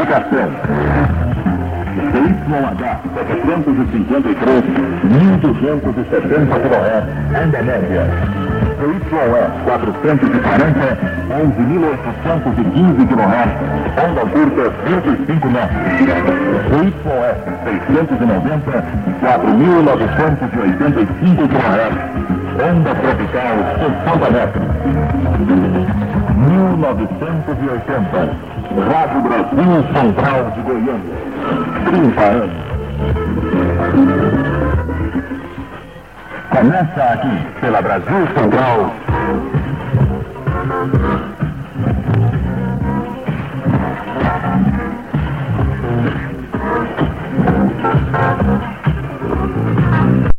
Classificação. CYH 753, 1.270 kHz, onda média. CYE 440, 11.815 kHz, onda curta 25 metros. CYF 690, 4.985 kHz, onda tropical 60 metros. 1980, Rádio Brasil Central de Goiânia, 30 anos. Começa aqui, pela Brasil Central.